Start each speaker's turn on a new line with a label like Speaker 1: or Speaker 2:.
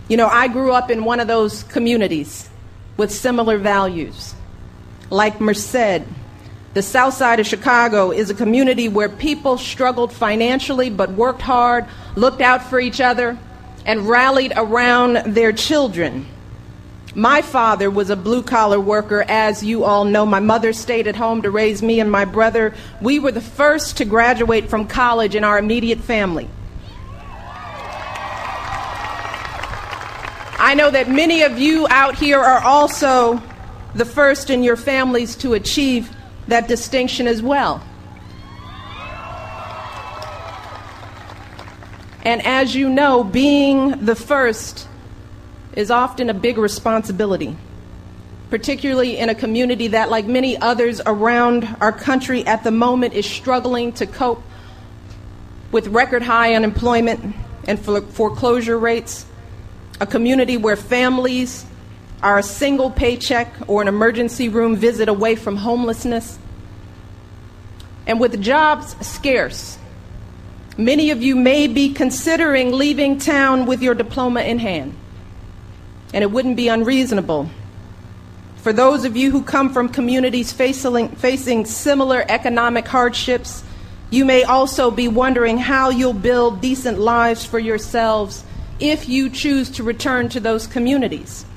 Speaker 1: You know, I grew up in one of those communities with similar values. Like Merced, the south side of Chicago is a community where people struggled financially but worked hard, looked out for each other, and rallied around their children. My father was a blue-collar worker, as you all know. My mother stayed at home to raise me and my brother. We were the first to graduate from college in our immediate family. I know that many of you out here are also the first in your families to achieve that distinction as well. And as you know, being the first is often a big responsibility, particularly in a community that, like many others around our country at the moment, is struggling to cope with record high unemployment and foreclosure rates, a community where families are a single paycheck or an emergency room visit away from homelessness. And with jobs scarce, many of you may be considering leaving town with your diploma in hand. And it wouldn't be unreasonable. For those of you who come from communities facing similar economic hardships, you may also be wondering how you'll build decent lives for yourselves if you choose to return to those communities.